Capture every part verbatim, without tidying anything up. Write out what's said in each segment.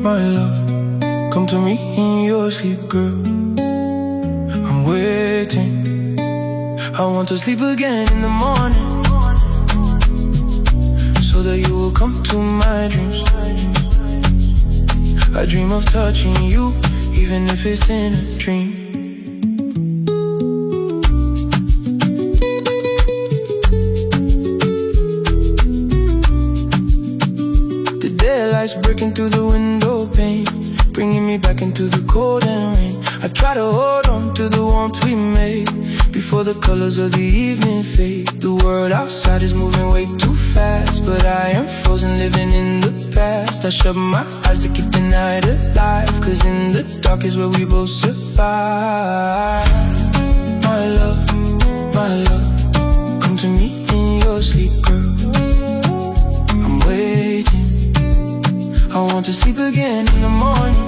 my love, come to me in your sleep, girl. I'm waiting. I want to sleep again in the morning, so that you will come to my dreams. I dream of touching you, even if it's in a dream. The daylight's breaking through the window pane, bringing me back into the cold and rain. I try to hold on to the warmth we made before the colors of the evening fade. The world outside is moving way too fast, but I am frozen, living in the past. I shut my eyes to keep the night alive, cause in the dark is where we both survive. My love, my love, come to me in your sleep, girl. I'm waiting. I want to sleep again in the morning,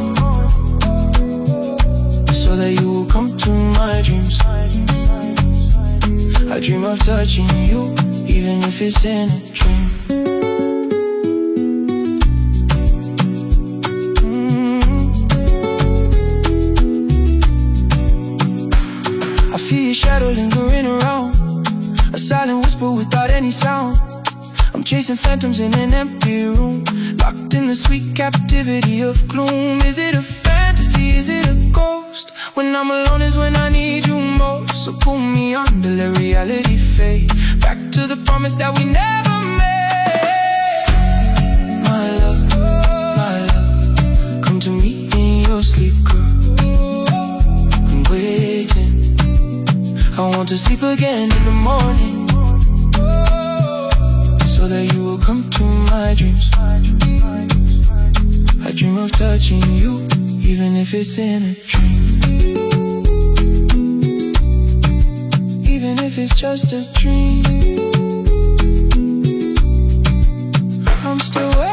so that you will come to my dreams. I dream of touching you, even if it's in a dream. mm. I feel your shadow lingering around, a silent whisper without any sound. I'm chasing phantoms in an empty room, locked in the sweet captivity of gloom. Is it a fantasy, is it a ghost? When I'm alone is when I need you most. So pull me under, let reality fade back to the promise that we never made. My love, my love, come to me in your sleep, girl. I'm waiting. I want to sleep again in the morning, so that you will come to my dreams. I dream of touching you, even if it's in a dream. Even if it's just a dream, I'm still waiting.